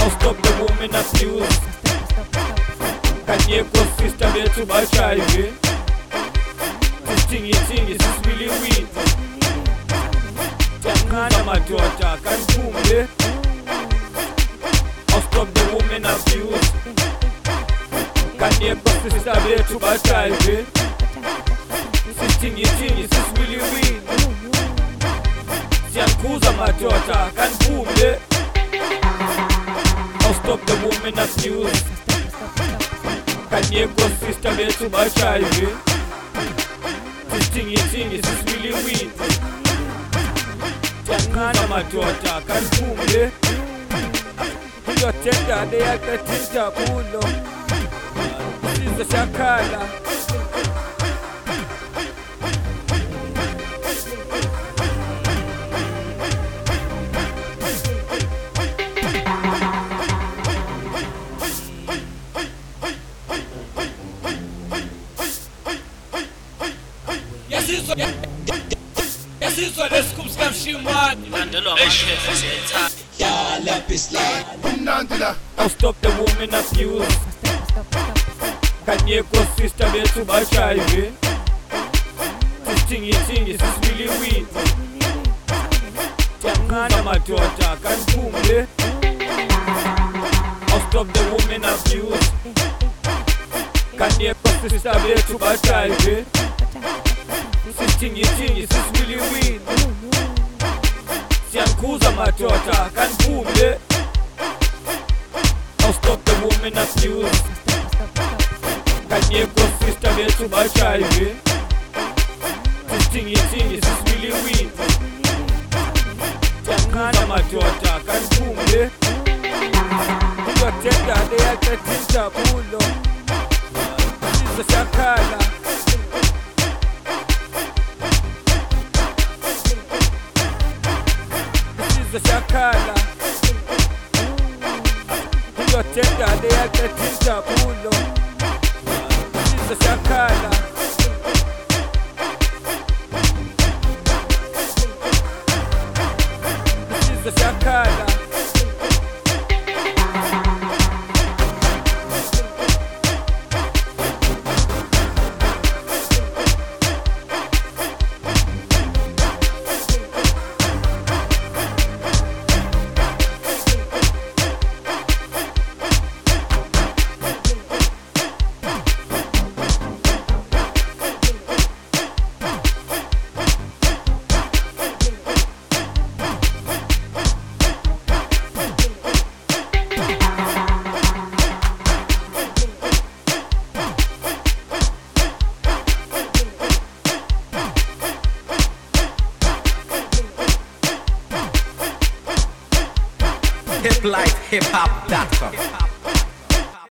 I'll stop the woman abuse. Kanye sister bethu bashayive. Sithingi sisibili wini. Tiyanqanda madoda kaniphume. I'll stop the woman abuse. Kanye sister bethu bashayive. Sithingi sisibili wini. Tiyanquza madoda kaniphume. I'll stop the woman abuse. Kanye sister bethu bashayive. Sithingi sisibili wini. Tiyanqanda madoda kaniphume. Ngiyothetha leyaqetha kulo. Sizwe siyakhala. Yasizwa lesikhumsi kamshimani landelwa amashefu siyayithanda yala baseline umnandila. I'll stop the woman abuse. Kanye sister bethu bashayive. Sithingi sisibili wini. Tiyanqanda madoda kaniphume. I'll stop the woman abuse. Kanye sister bethu bashayive. Sithingi sisibili wini. Tiyanquza madoda kaniphume. I'll stop the woman abuse. Kanye sister bethu bashayive. Sithingi sisibili wini. Tiyanqanda madoda kaniphume. Ngiyothetha leyaqetha kulo. Sizwe siyakhala. Siyakhala. Ngiyothetha leyaqetha kulo. Sizwe siyakhala. Sizwe siyakhala. hiplifehip-hop.com